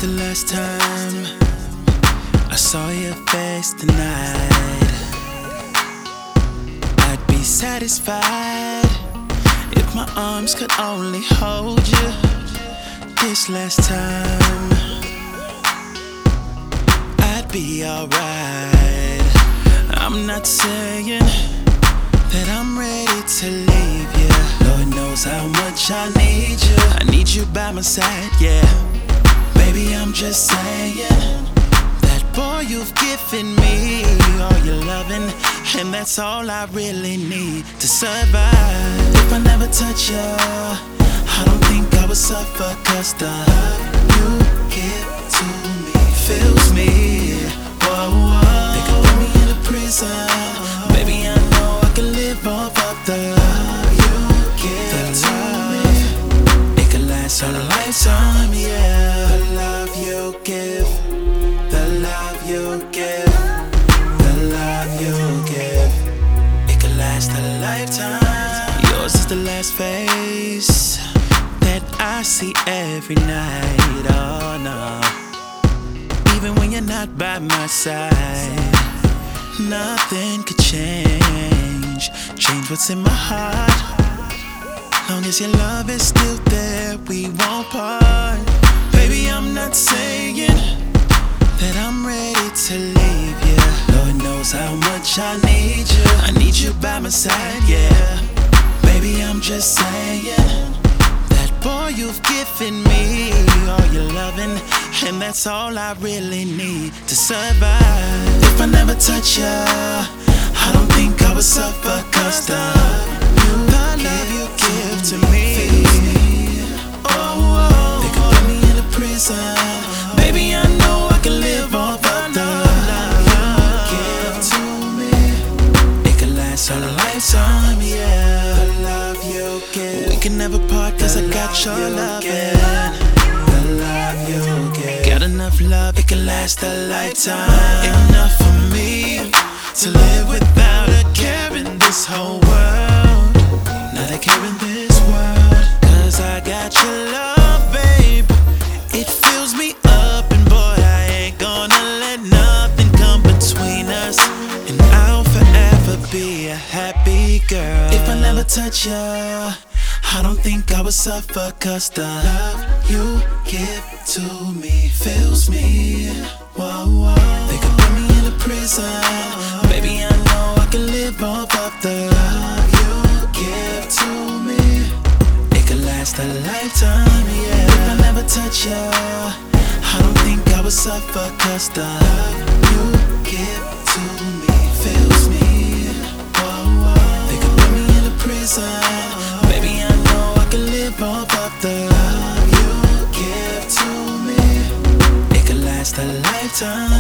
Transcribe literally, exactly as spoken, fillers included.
the last time I saw your face tonight? I'd be satisfied if my arms could only hold you this last time. I'd be alright. I'm not saying that I'm ready to leave you. Lord knows how much I need you. I need you by my side, yeah. Baby, I'm just saying that boy, you've given me all your loving, and that's all I really need to survive. If I never touch you, I don't think I would suffer, 'cause the love you give to me fills me. Whoa, whoa. They could put me in a prison. Baby, I know I can live off of the love you give to me. It could last a lifetime, yeah. The love you give, the love you give, the love you give. It could last a lifetime. Yours is the last face that I see every night, oh no. Even when you're not by my side, nothing could change, change what's in my heart. Long as your love is still there, we won't part. Baby, I'm not saying that I'm ready to leave you. Lord knows how much I need you. I need you by my side, yeah. Baby, I'm just saying that boy, you've given me all your loving, and that's all I really need to survive. If I never touch you, I don't think I would suffer, 'cause the love you give to me, oh, oh. They could put me in a prison. Baby, I know I can live off of the love you give to me. It could last a lifetime, yeah. The love you give, we can never part, 'cause I got your loving. The love you give, got enough love, it can last a lifetime. Enough for me to live without a care in this whole world. Not a care in this world, 'cause I got your love, babe. It fills me up, and boy, I ain't gonna let nothing come between us, and I'll forever be a happy girl. If I never touch you, I don't think I would suffer, 'cause the love you give to me fills me. Whoa, whoa. They could put me in a prison. Baby, I know I can live off of the love you give to me. It could last a lifetime, yeah. If I never touch you, I don't think I would suffer, 'cause the love you give to me fills me. Whoa, whoa. They could put me in a prison. Baby, I know I can live off of the love you give to me. It could last a lifetime.